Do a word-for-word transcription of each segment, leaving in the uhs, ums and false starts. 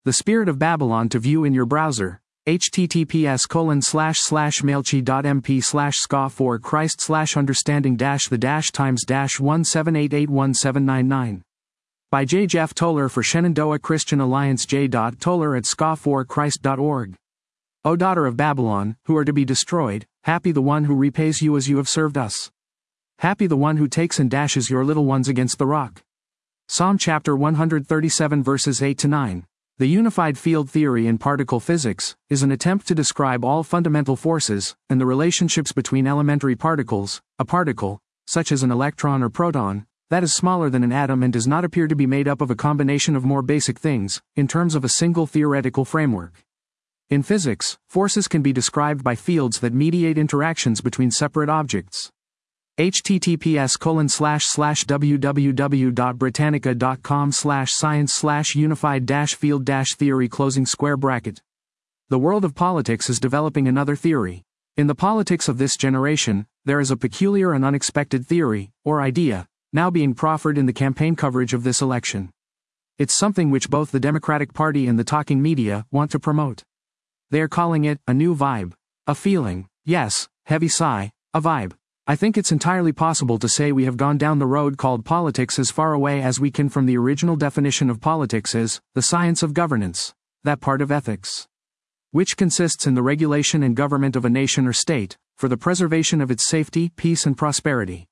The Spirit of Babylon to view in your browser. https colon slash slash mailchi.mp slash ska for Christ slash understanding dash the dash times dash one seven eight eight one seven nine nine. By J. Jeff Toller for Shenandoah Christian Alliance. J. Toller at ska for Christ dot org. O daughter of Babylon, who are to be destroyed, happy the one who repays you as you have served us. Happy the one who takes and dashes your little ones against the rock. Psalm chapter one thirty-seven verses eight to nine. The unified field theory in particle physics is an attempt to describe all fundamental forces and the relationships between elementary particles. A particle, such as an electron or proton, that is smaller than an atom and does not appear to be made up of a combination of more basic things, in terms of a single theoretical framework. In physics, forces can be described by fields that mediate interactions between separate objects. https colon slash slash www.britannica.com slash science slash unified dash field dash theory closing square bracket. The world of politics is developing another theory. In the politics of this generation, there is a peculiar and unexpected theory, or idea, now being proffered in the campaign coverage of this election. It's something which both the Democratic Party and the talking media want to promote. They are calling it a new vibe. A feeling, yes, heavy sigh, a vibe. I think it's entirely possible to say we have gone down the road called politics as far away as we can from the original definition of politics as the science of governance, that part of ethics, which consists in the regulation and government of a nation or state, for the preservation of its safety, peace and prosperity.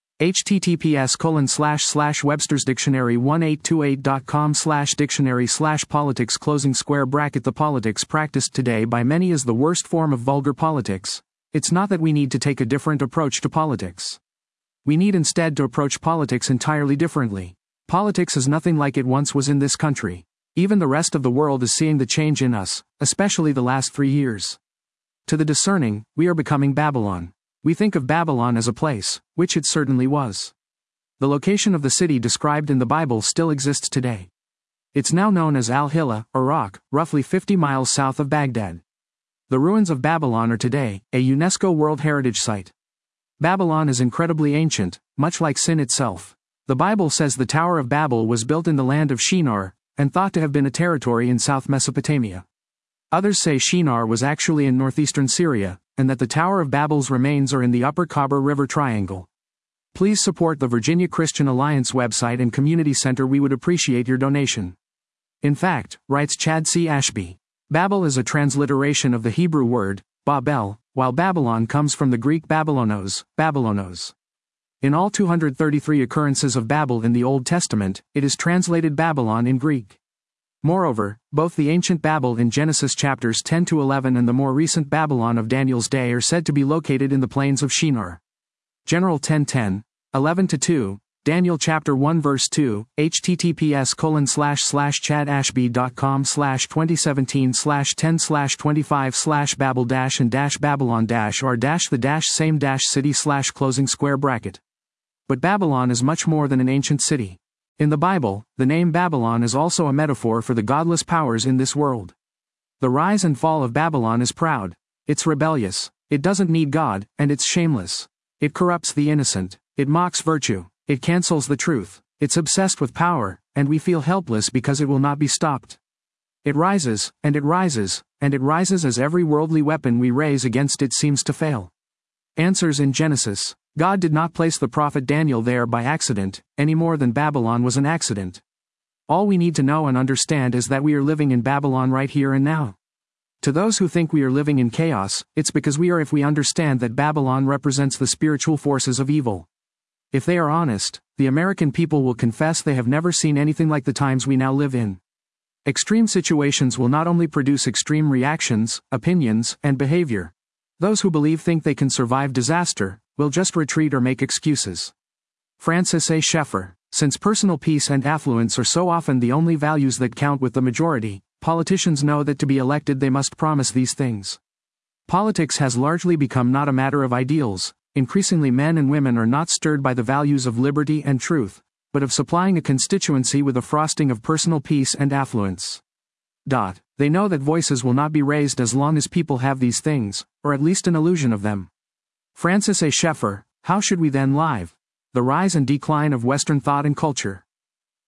https colon slash slash Webster's Dictionary eighteen twenty-eight dot com slash dictionary slash politics closing square bracket. The politics practiced today by many is the worst form of vulgar politics. It's not that we need to take a different approach to politics. We need instead to approach politics entirely differently. Politics is nothing like it once was in this country. Even the rest of the world is seeing the change in us, especially the last three years. To the discerning, we are becoming Babylon. We think of Babylon as a place, which it certainly was. The location of the city described in the Bible still exists today. It's now known as Al-Hilla, Iraq, roughly fifty miles south of Baghdad. The ruins of Babylon are today a UNESCO World Heritage Site. Babylon is incredibly ancient, much like sin itself. The Bible says the Tower of Babel was built in the land of Shinar, and thought to have been a territory in South Mesopotamia. Others say Shinar was actually in northeastern Syria, and that the Tower of Babel's remains are in the Upper Khabur River Triangle. Please support the Virginia Christian Alliance website and community center. We would appreciate your donation. In fact, writes Chad C. Ashby, Babel is a transliteration of the Hebrew word, Babel, while Babylon comes from the Greek Babylonos, Babylonos. In all two hundred thirty-three occurrences of Babel in the Old Testament, it is translated Babylon in Greek. Moreover, both the ancient Babel in Genesis chapters ten to eleven and the more recent Babylon of Daniel's day are said to be located in the plains of Shinar. General ten ten, eleven to two, Daniel chapter one verse two, https colon slash slash chadashby.com slash 2017 slash 10 slash 25 slash babel dash and dash babylon dash or dash the dash same dash city slash closing square bracket. But Babylon is much more than an ancient city. In the Bible, the name Babylon is also a metaphor for the godless powers in this world. The rise and fall of Babylon is proud. It's rebellious. It doesn't need God, and it's shameless. It corrupts the innocent. It mocks virtue. It cancels the truth. It's obsessed with power, and we feel helpless because it will not be stopped. It rises, and it rises, and it rises as every worldly weapon we raise against it seems to fail. Answers in Genesis. God did not place the prophet Daniel there by accident, any more than Babylon was an accident. All we need to know and understand is that we are living in Babylon right here and now. To those who think we are living in chaos, it's because we are if we understand that Babylon represents the spiritual forces of evil. If they are honest, the American people will confess they have never seen anything like the times we now live in. Extreme situations will not only produce extreme reactions, opinions, and behavior. Those who believe think they can survive disaster will just retreat or make excuses. Francis A. Schaeffer, since personal peace and affluence are so often the only values that count with the majority, politicians know that to be elected they must promise these things. Politics has largely become not a matter of ideals. Increasingly men and women are not stirred by the values of liberty and truth, but of supplying a constituency with a frosting of personal peace and affluence. Dot. They know that voices will not be raised as long as people have these things, or at least an illusion of them. Francis A. Schaeffer, How Should We Then Live? The Rise and Decline of Western Thought and Culture.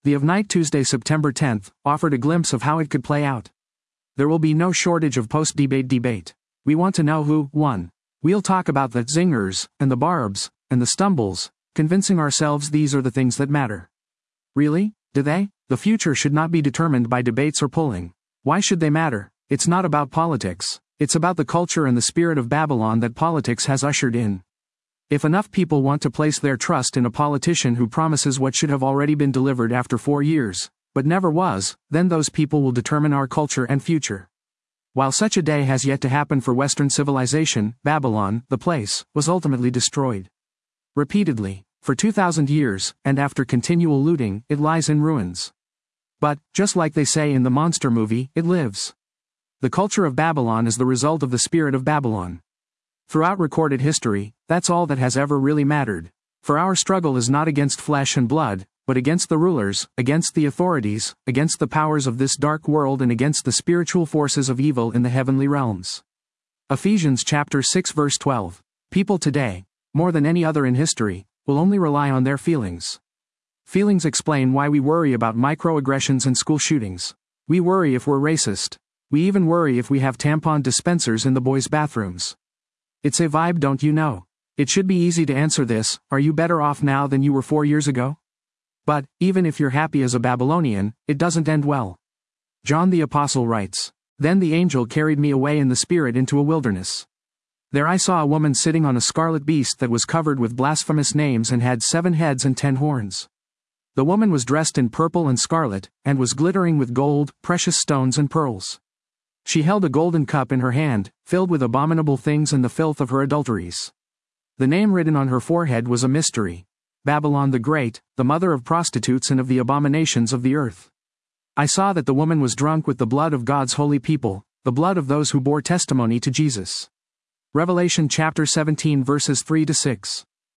The of Night Tuesday, September tenth, offered a glimpse of how it could play out. There will be no shortage of post-debate debate. We want to know who won. We'll talk about the zingers, and the barbs, and the stumbles, convincing ourselves these are the things that matter. Really? Do they? The future should not be determined by debates or polling. Why should they matter? It's not about politics. It's about the culture and the spirit of Babylon that politics has ushered in. If enough people want to place their trust in a politician who promises what should have already been delivered after four years, but never was, then those people will determine our culture and future. While such a day has yet to happen for Western civilization, Babylon, the place, was ultimately destroyed. Repeatedly, for two thousand years, and after continual looting, it lies in ruins. But, just like they say in the monster movie, it lives. The culture of Babylon is the result of the spirit of Babylon. Throughout recorded history, that's all that has ever really mattered. For our struggle is not against flesh and blood, but against the rulers, against the authorities, against the powers of this dark world and against the spiritual forces of evil in the heavenly realms. Ephesians chapter six verse twelve. People today, more than any other in history, will only rely on their feelings. Feelings explain why we worry about microaggressions and school shootings. We worry if we're racist. We even worry if we have tampon dispensers in the boys' bathrooms. It's a vibe, don't you know? It should be easy to answer this: are you better off now than you were four years ago? But, even if you're happy as a Babylonian, it doesn't end well. John the Apostle writes, "Then the angel carried me away in the spirit into a wilderness. There I saw a woman sitting on a scarlet beast that was covered with blasphemous names and had seven heads and ten horns. The woman was dressed in purple and scarlet, and was glittering with gold, precious stones and pearls. She held a golden cup in her hand, filled with abominable things and the filth of her adulteries. The name written on her forehead was a mystery: Babylon the Great, the mother of prostitutes and of the abominations of the earth. I saw that the woman was drunk with the blood of God's holy people, the blood of those who bore testimony to Jesus." Revelation chapter seventeen verses three to six.